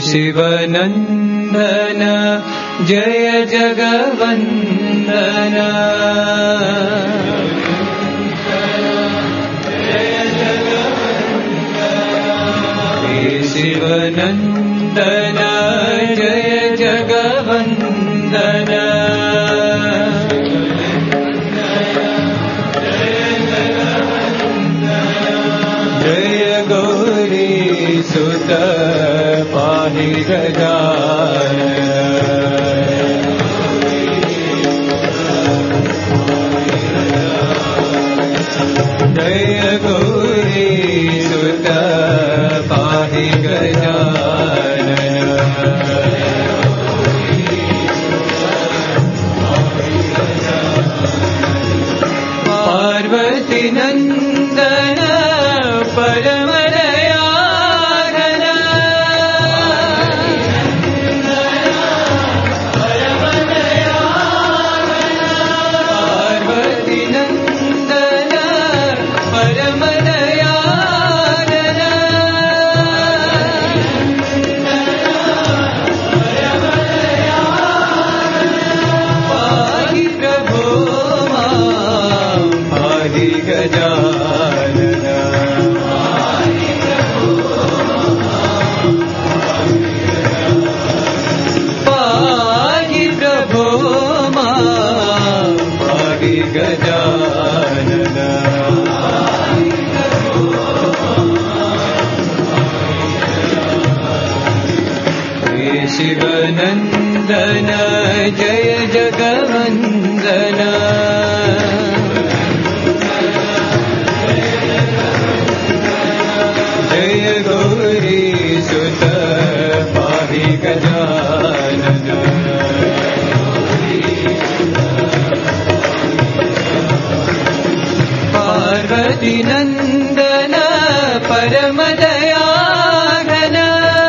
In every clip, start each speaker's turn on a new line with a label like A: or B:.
A: शिवनन्दन जय जगवन्दन शिवनन्दन जय जगवन्दन जय गौरी सुत पाहि गजानन जय गौरी सुत पाहि गजानन पार्वती नंदन परम दयाघन पार्वती नंदन परम दयाघन पाहि प्रभो मां पाहि गजानन पाहि प्रभो मां पाहि गजानन हे शिवनन्दन जय जगवन्दन जय गौरी सुत पाहि गजानन पार्वती नंदन परम दयाघन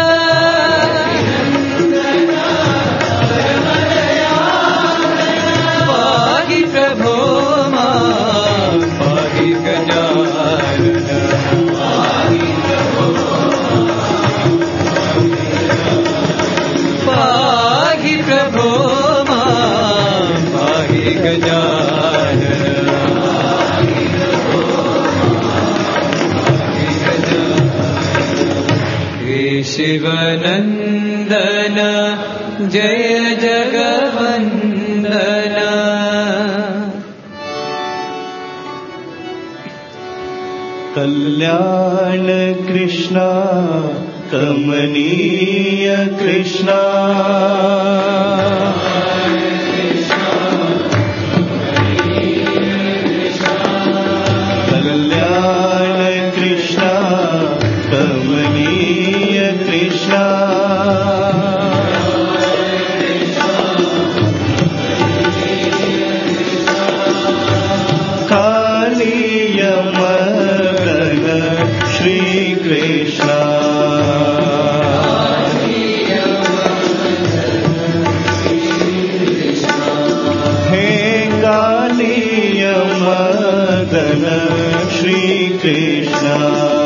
A: पाहि प्रभो मां पाहि गजानन पाहि प्रभो मां पाहि गजानन हे शिवनन्दन जय जगवन्दन
B: कल्याण कृष्णा कमनीय कृष्णा कल्याण कृष्णा कमनीय कृष्णा कालीय मदन श्री कृष्णा हे कालीय मदन श्री कृष्णा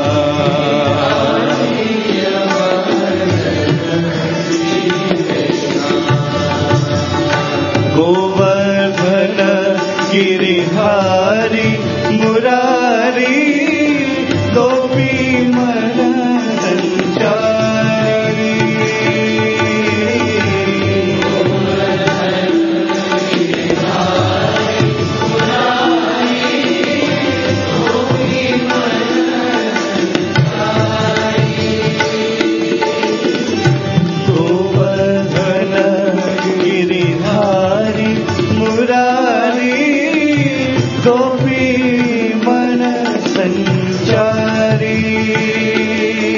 B: गोवर्धन गिरिधारी मुरारी गोपी मन संचारी गोवर्धन गिरिधारी मुरारी गोपी मन संचारी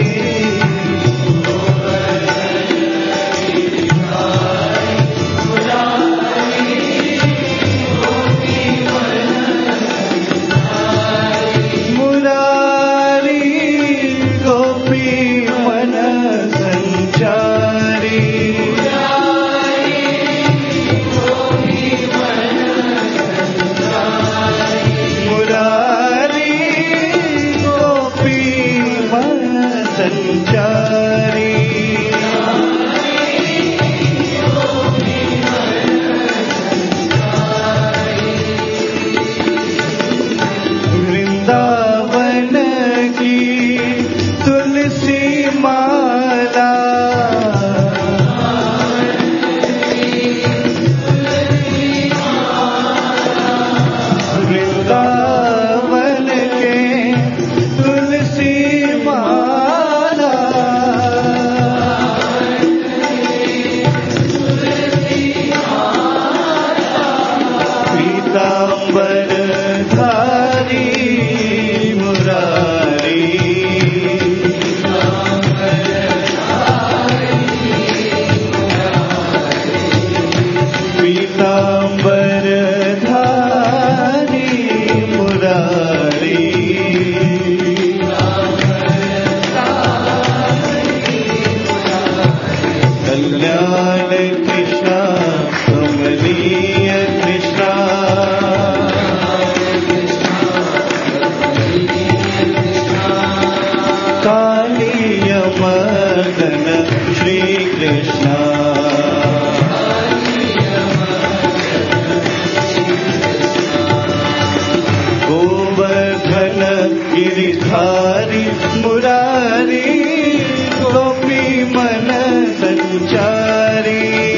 B: गिरिधारी मुरारी गोपी मन संचारी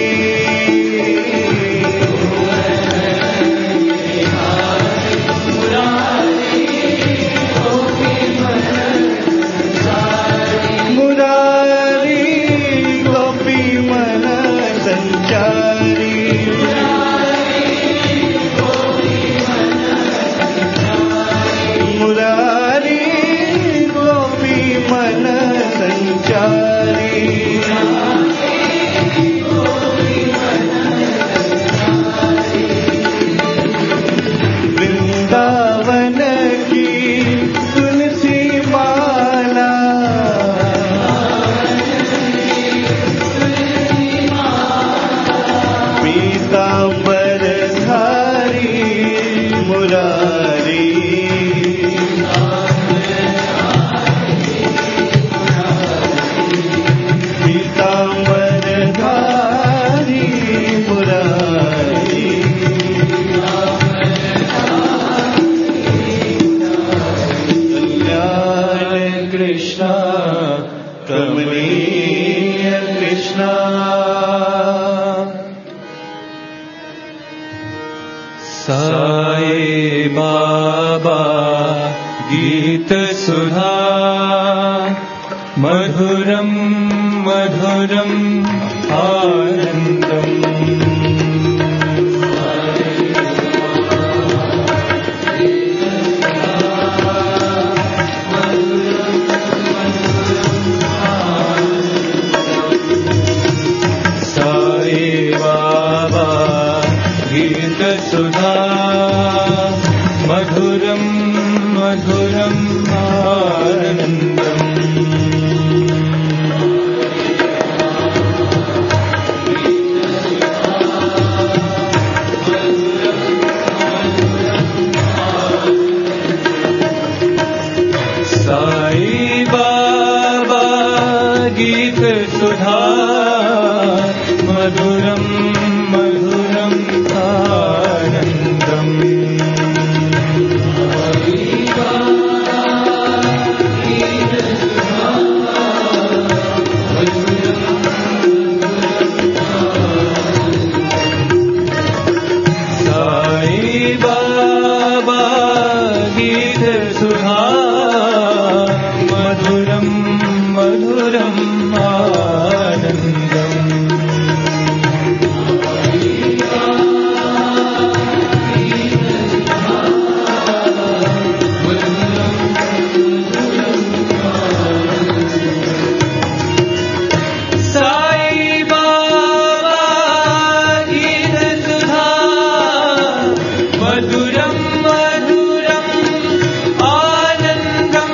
B: मुरारी गोपी मन संचारी मुरारी गोपी मन संचारी वृंदावन की तुलसी माला पीतांबर धारी मुरारी पीतांबर धारी मुरारी कल्याण कृष्णा कमनीय कृष्णा
A: साई बाबा गीत सुधा मधुरम मधुरम आनंदम साई बाबा गीत सुधा मधुरम मधुरम आनंदम साई बाबा गीत सुधा मधुरम मधुरम आनंदम साई बाबा गीत सुधा मधुरम मधुरम आनंदम साई बाबा गीत सुधा मधुरम मधुरम आनंदम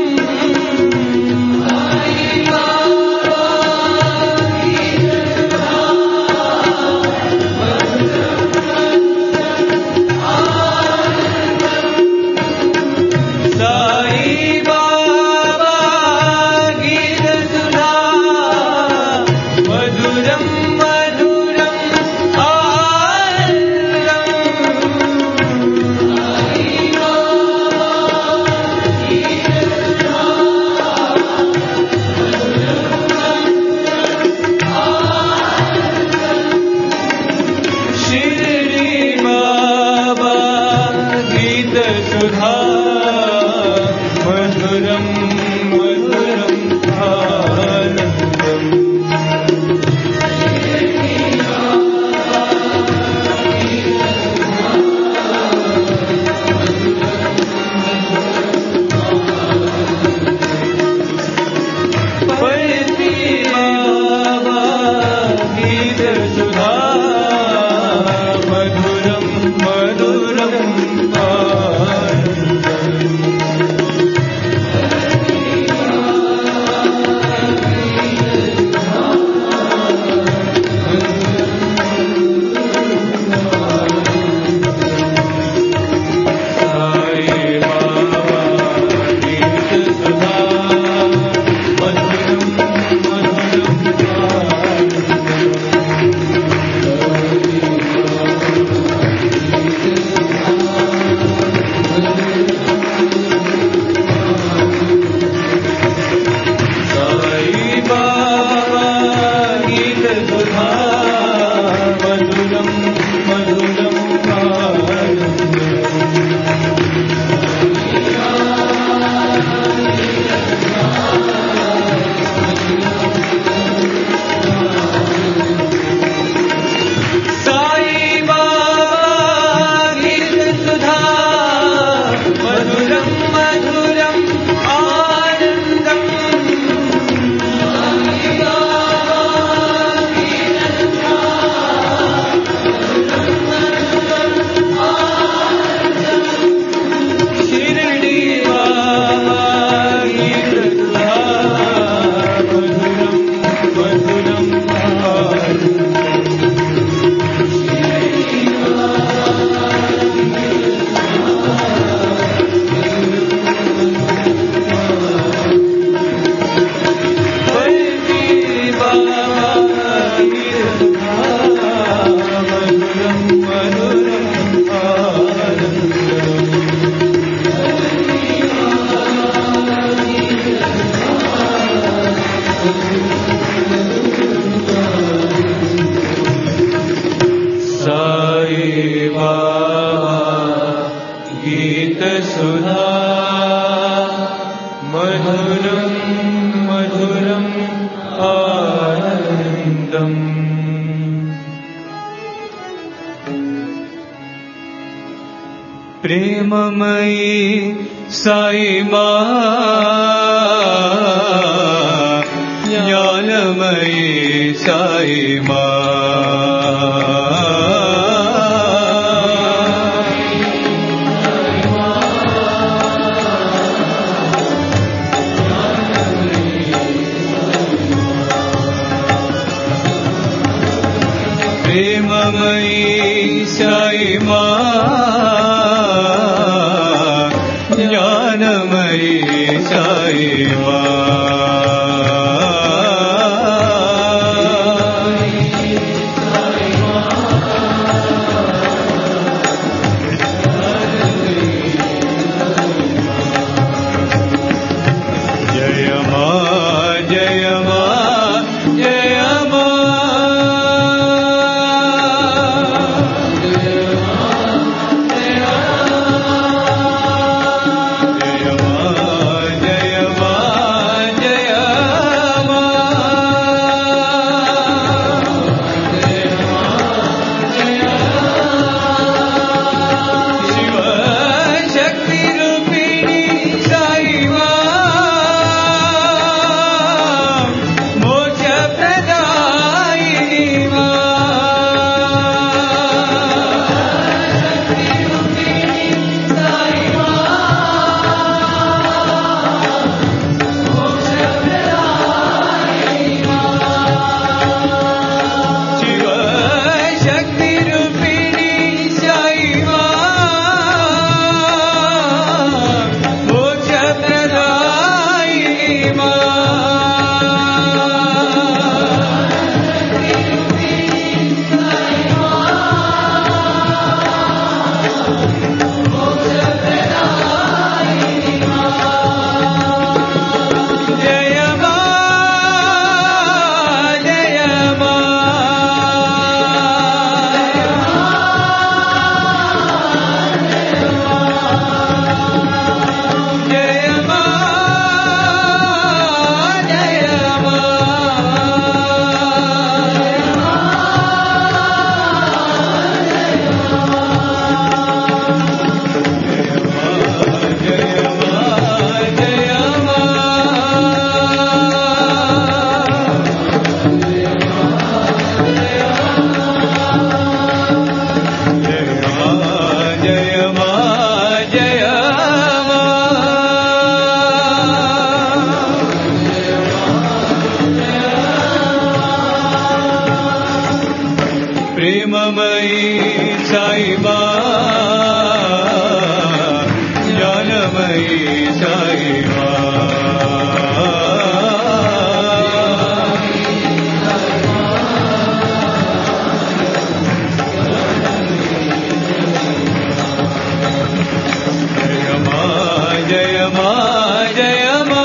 A: साई बाबा गीत सुधा मधुरम मधुरम शिरडी बाबा गीत सुधा ప్రేమమయీ సాయి మా జ్ఞానమయీ సాయి మా ప్రేమమయీ సాయి మా జ్ఞానమయీ సాయి మా జయ మా జయ మా జయ మా ప్రేమమయీ సాయి మా జ్ఞానమయీ సాయి మా జయ మా జయ మా జయ మా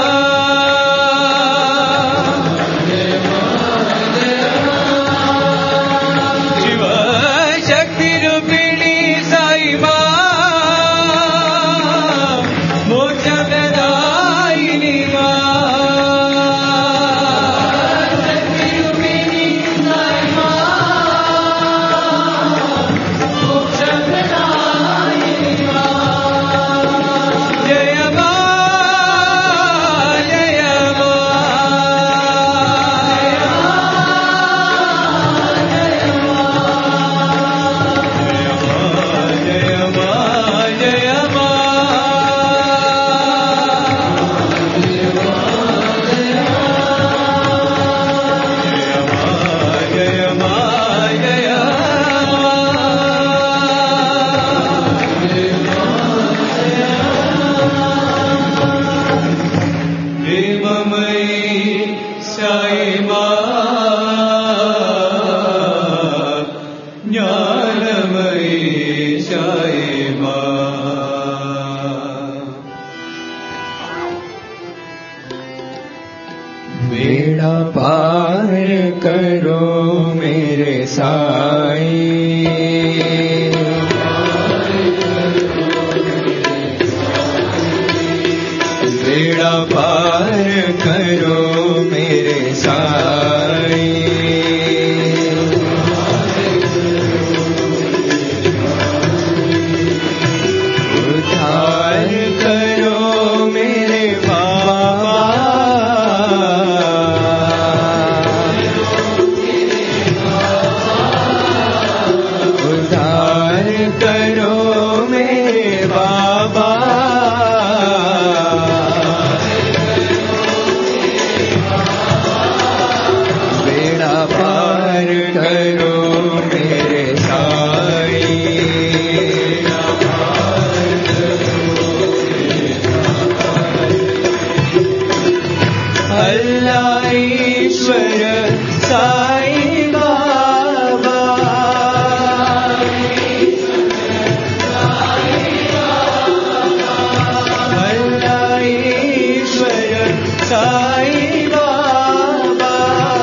C: बेड़ा पार करो मेरे साई, बेड़ा पार करो मेरे साई, साई बाबा भला ईश्वर साई बाबा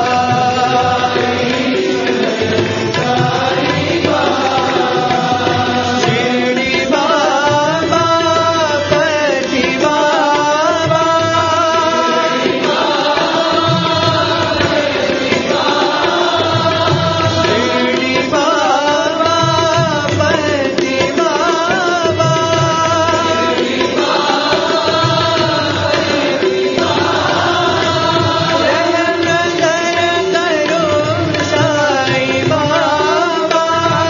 C: शिरडी बाबा पति बाबा शिरडी बाबा पति बाबा रहम दया करो साई बाबा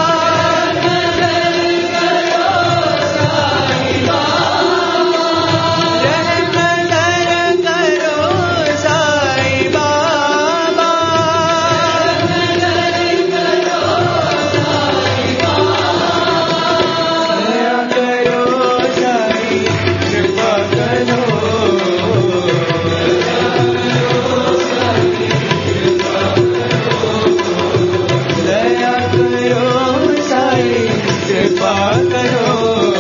C: रहम दया करो साई बाबा दया करो साई कृपा करो दया करो साई कृपा करो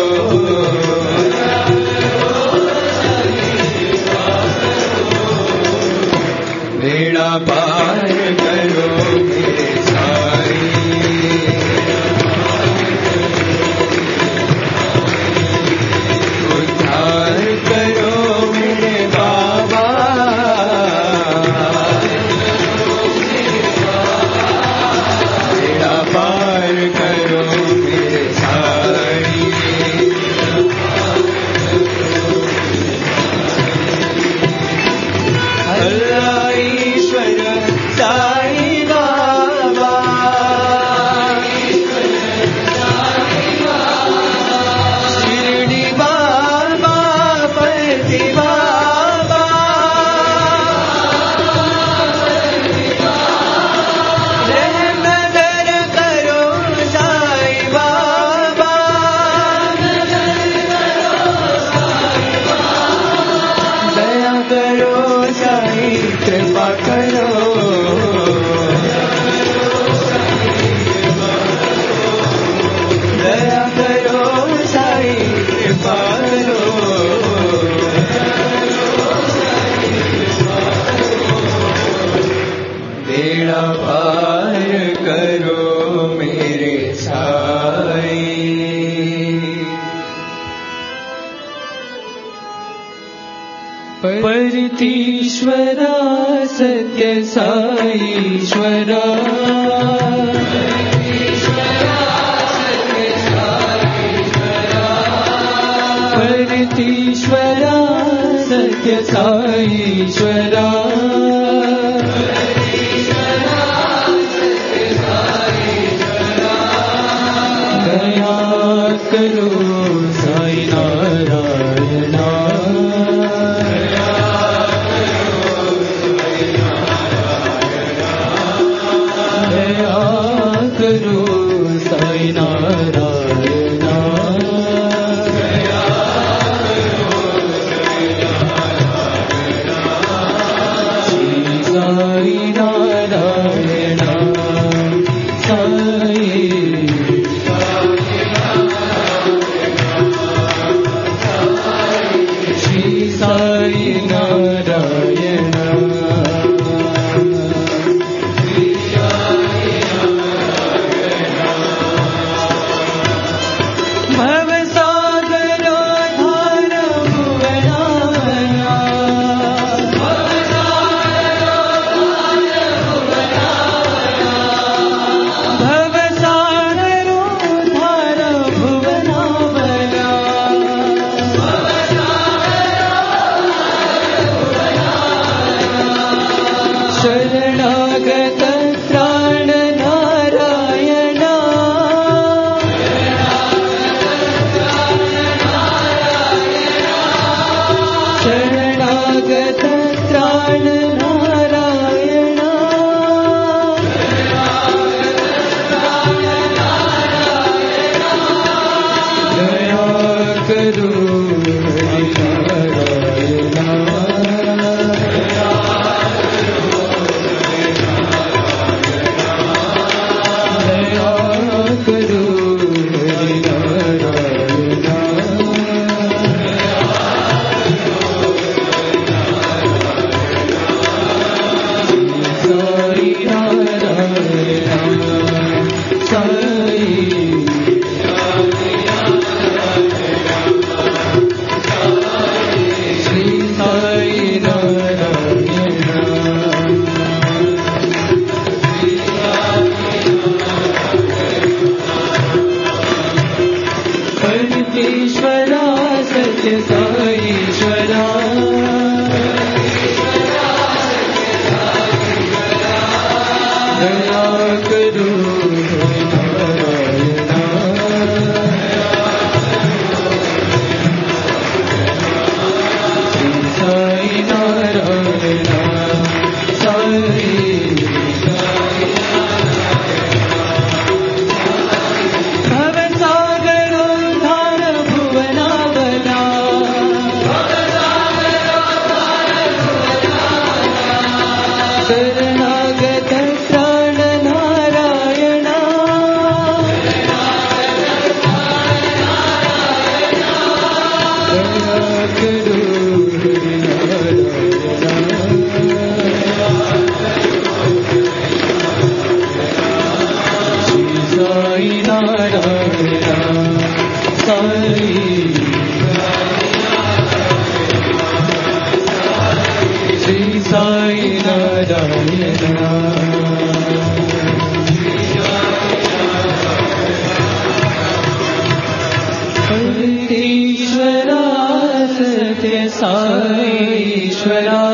C: बेड़ा पार करो मेरे साई उद्धार करो मेरे बाबा बेड़ा पार करो मेरे साई अल्लाह ईश्वर साई बाबा शिरडी बाबा पति बाबा रहम दया करो साई बाबा दया करो साई कृपा करो दया करो साई कृपा करो बेड़ा पार करो मेरे साई परितीश्वरा सत्य साईश्वरा परितीश्वरा सत्य साईश्वरा दया करो साई नारायणा दया करो साई नारायणा श्री साई नारायणा साई श्री साई नारायणा भवसागरो धार भुवनावना भवसागरो धार भुवनावना शरणागत प्राण नारायणा शरणागत प्राण नारायणा दया करो हरि नारायणा सत्य साईश्वरा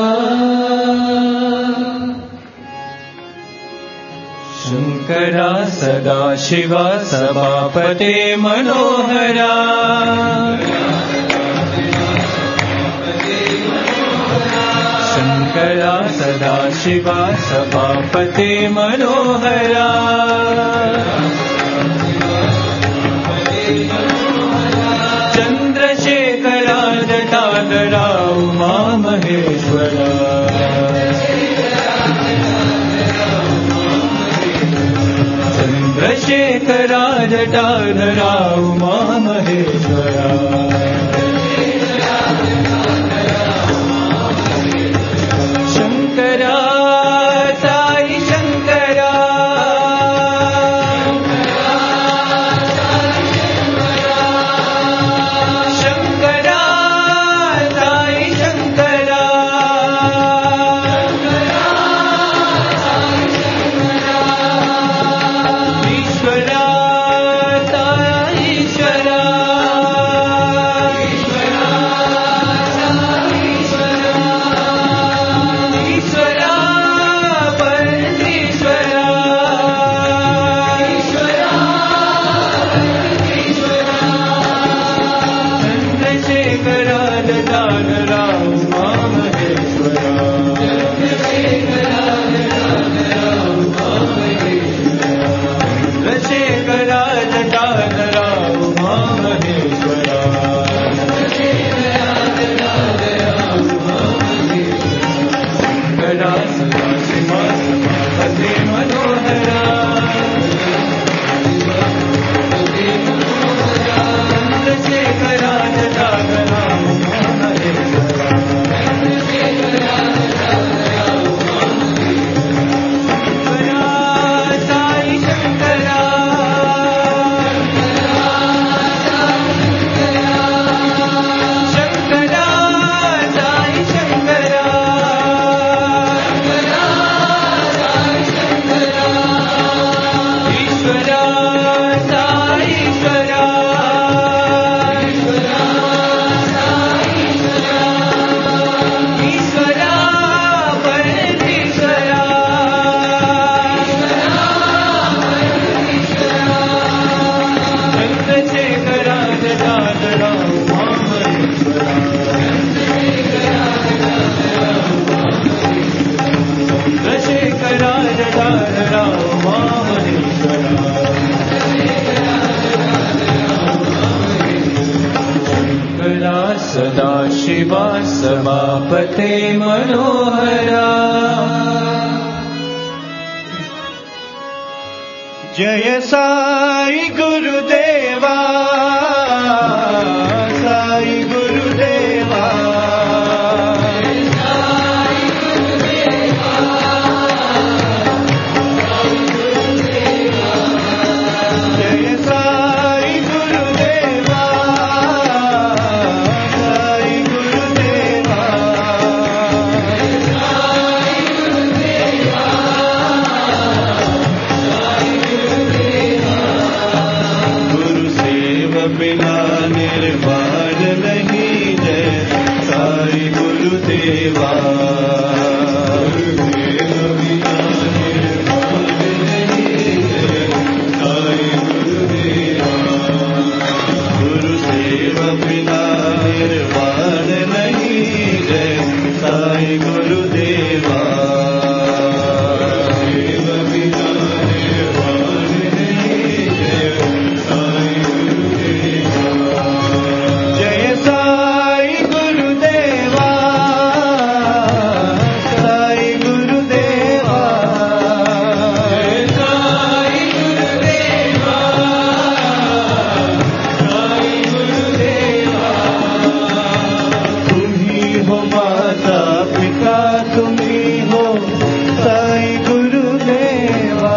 A: शङ्करा सदाशिवा सभापते मनोहरा शङ्करा सदाशिवा सभापते मनोहरा चन्द्रशेखरा जटाधरा उमा महेश्वरा चन्द्रशेखरा जटाधरा उमा महेश्वरा शङ्करा साई शङ्करा शङ्करा साई शङ्करा ईश्वरा साई ईश्वरा ईश्वरा परमेश्वरा चन्द्रशेखरा जटाधरा उमा महेश्वरा चन्द्रशेखरा जटाधरा उमा महेश्वरा शङ्करा सदाशिवा सभापते मनोहरा चन्द्रशेखरा जटाधरा उमा महेश्वरा शङ्करा साई शङ्करा शङ्करा साई शङ्करा ईश्वरा साई ईश्वरा ईश्वरा परमेश्वरा चन्द्रशेखरा जटाधरा उमा महेश्वरा चन्द्रशेखरा जटाधरा उमा महेश्वरा शङ्करा सदाशिवा सभापते मनोहरा
B: जय साई गुरुदेवा साई गुरुदेवा जय साई गुरुदेवा साई गुरुदेवा गुरु सेव बिना निर्वाण नहीं जय साई गुरुदेवा गुरु सेव बिना निर्वाण नहीं जय साई गुरुदेवा जय साई गुरुदेवा साई गुरुदेवा तुम ही हो माता पिता तुम ही हो साई गुरुदेवा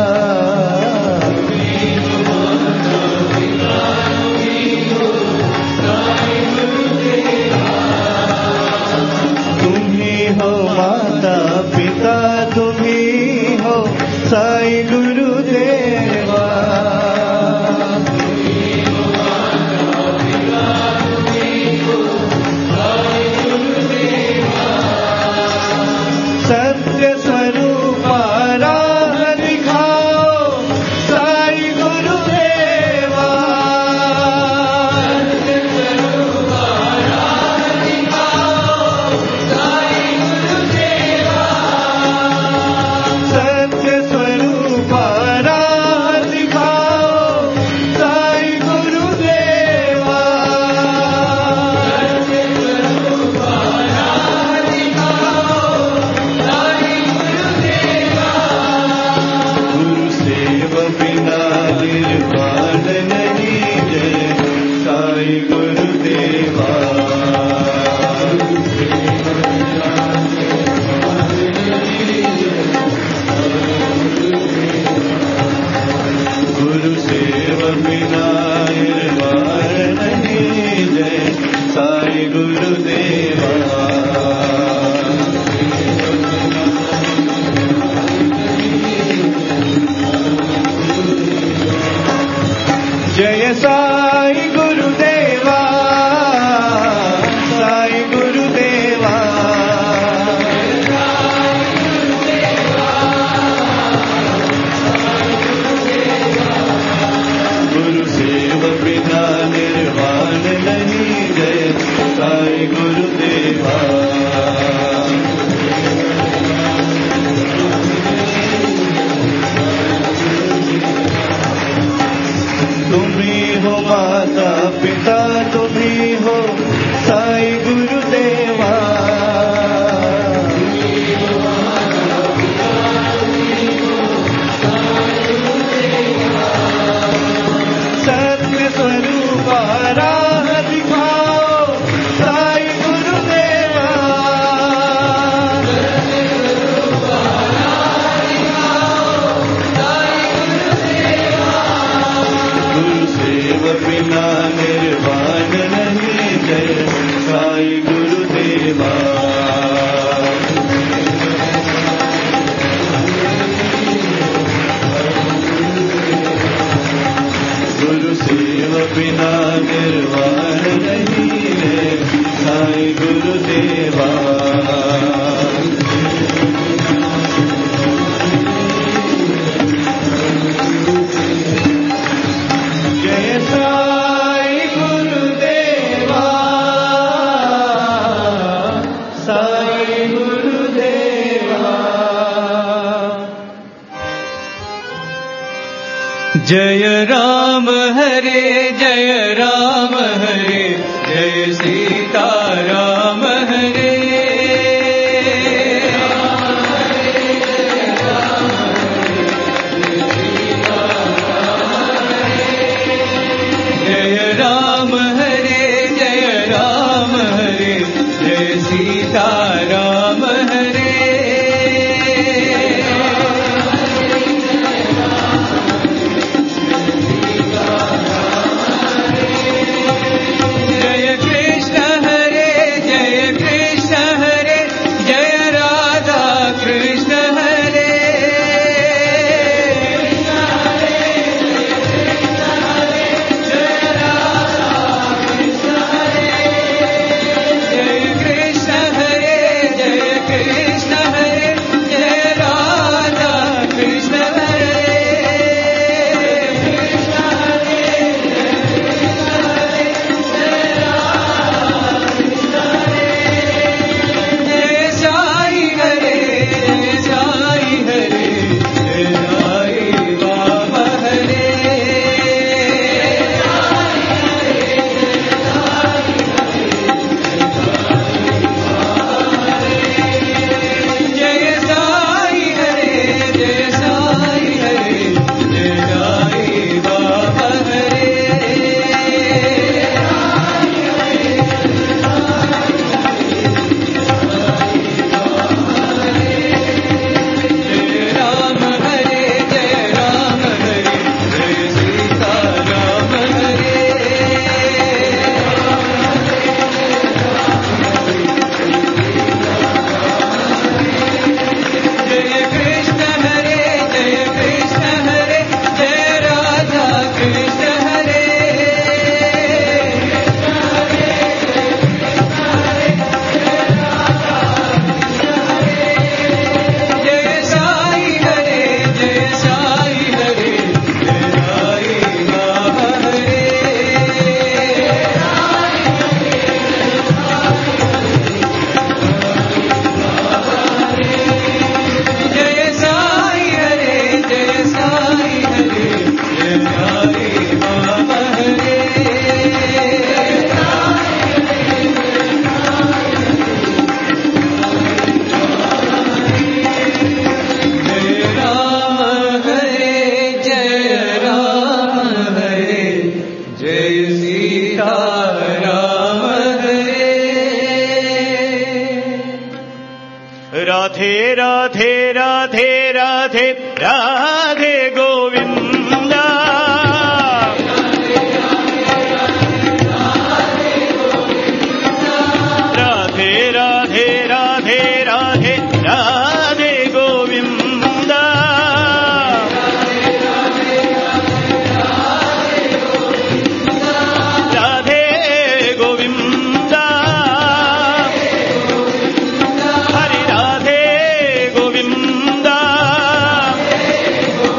B: तुम ही हो माता पिता तुम ही हो साई गुरुदेवा गुरुदेवा जय साई गुरुदेवा साई गुरुदेवा
A: जय राम हरे जय सीता राम हरे जय राम हरे जय सीता राम हरे जय कृष्ण हरे जय राधा कृष्ण हरे जय कृष्ण हरे जय राधा कृष्ण हरे जय साई हरे जय साई बाबा हरे जय साई हरे जय बाबा हरे जय राम हरे जय सीता राम हरे जय कृष्ण हरे जय राधा कृष्ण हरे जय साई हरे जय बाबा हरे जय साई हरे जय बाबा हरे जय राम हरे जय सीता राम हरे
B: राधे राधे राधे राधे राधे गोविंदा राधे राधे राधे राधे राधे गोविंदा राधे गोविंदा हरि राधे गोविंदा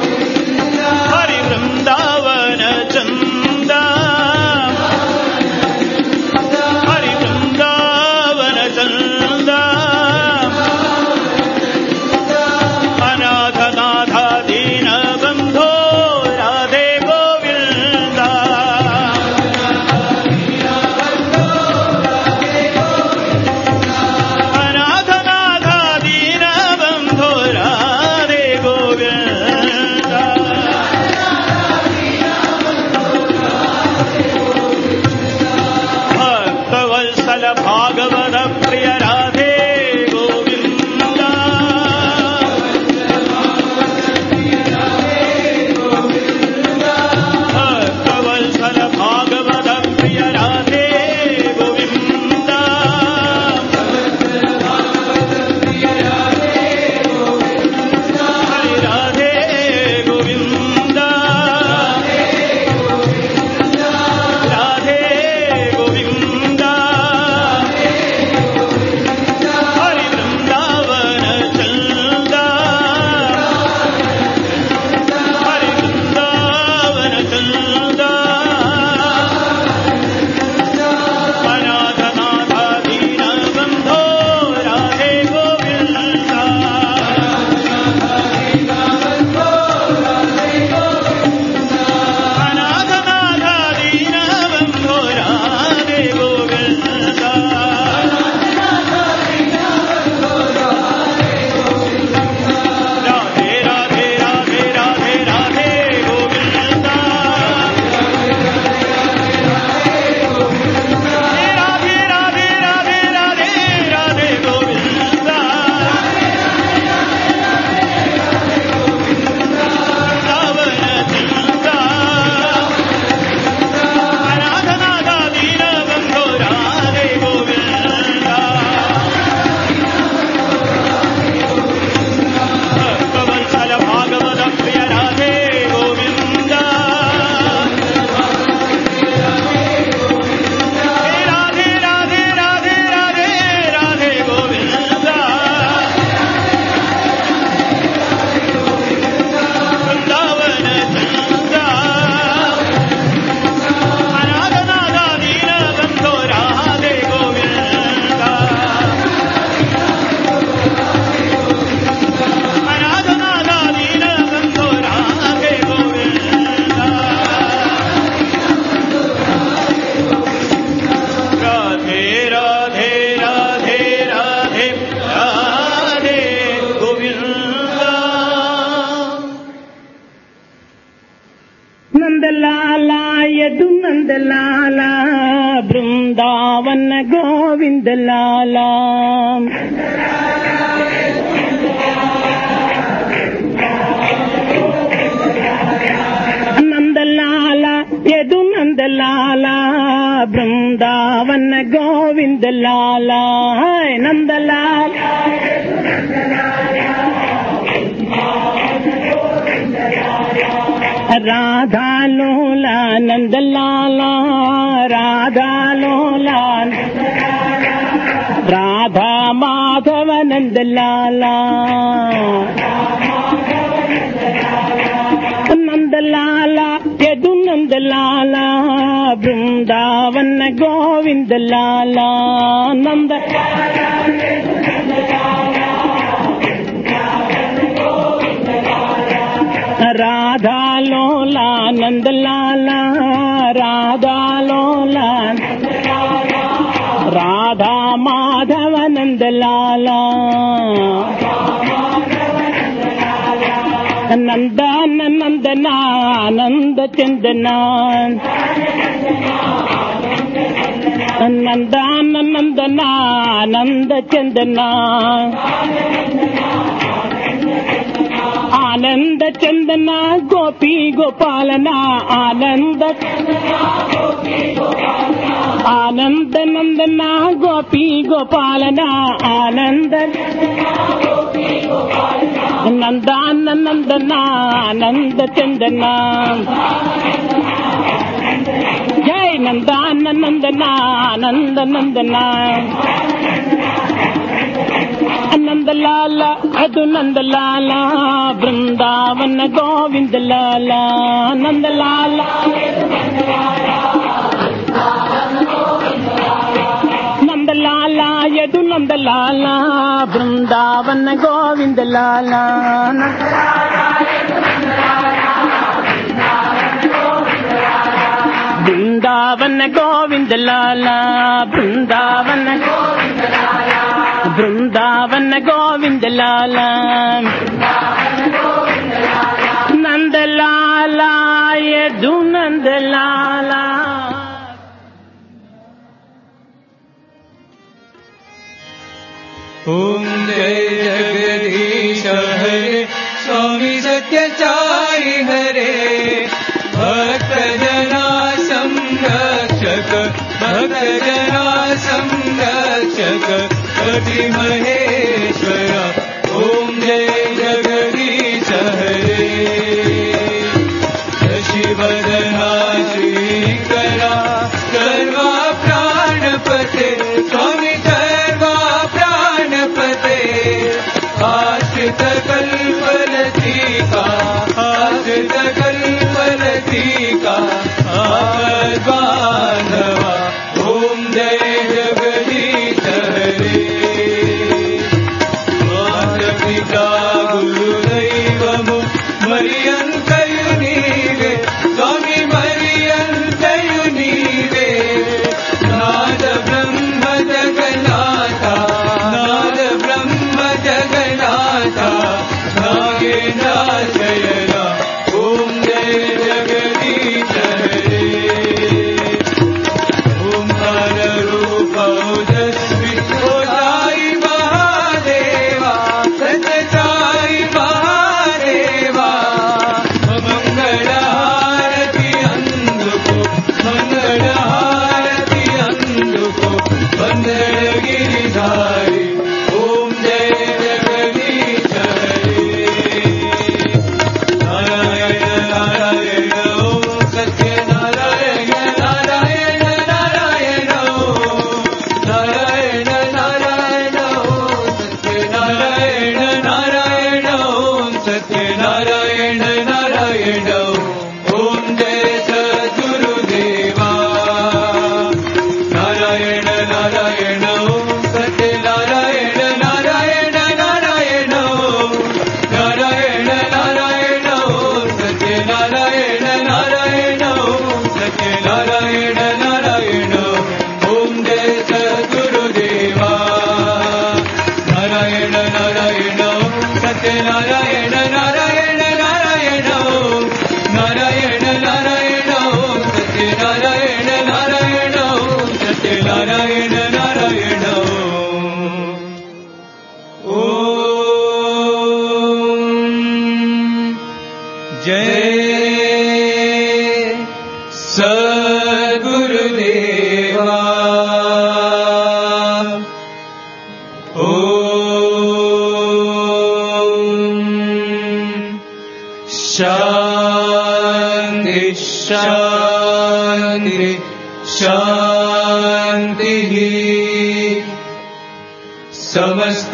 B: नंद लाला वृंदावन गोविंद लाला नंद लाला यदु नंद लाला वृंदावन गोविंद लाला नंद लाला राधा लोला नंद लाला राधा लोला राधा माधव नंद लाला नंद लाला यदु नंद लाला वृंदावन गोविंद लाला नंद राधा लोला नंद लाला राधा लोला राधा माधव नंद लाला नंदन नंदना नंद चंदना नंदन नंदना नंद चंदना आनंद चंदना गोपी गोपालना आनंद आनंद नंदना गोपी गोपालना आनंद नंदान नंदना आनंद चंदना जय नंदान नंदना आनंद नंदना नंद लाला अदु नंद लाला वृंदावन गोविंद लाला नंद लाला नंद लाला यदु नंद लाला वृंदावन गोविंद लाला वृंदावन गोविंद लाला वृंदावन वृंदावन गोविंद लाला नंद लाला यदु नंद लाला
A: ओम जय जगदीश हरे स्वामी सत्यचारी हरे भक्त जना संरक्षक भक्त जना संरक्षक पति महेश्वर ओम जय जगदीश हरे शशिवदना श्रीकरा सर्वा प्राणपते स्वामी सर्वा प्राणपते आश्रित कल्पलतिका आश्रित कल्पलतिका आपद्बान्धवा ओम जय जगदीश हरे माता पिता शांति शांति शांति समस्त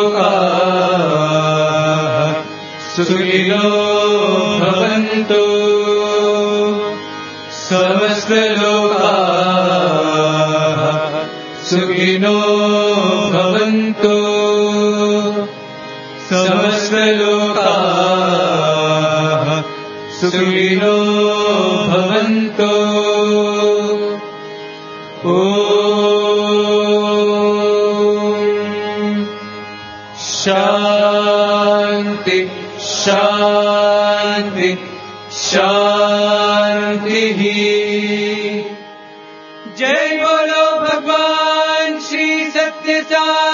A: लोकाः सुखिनो भवन्तु समस्त लोकाः सुखिनो भवन्तु समस्त लोकाः सुखिनो भवन्तु शांति शांति शांति जय बोलो भगवान श्री सत्य साई।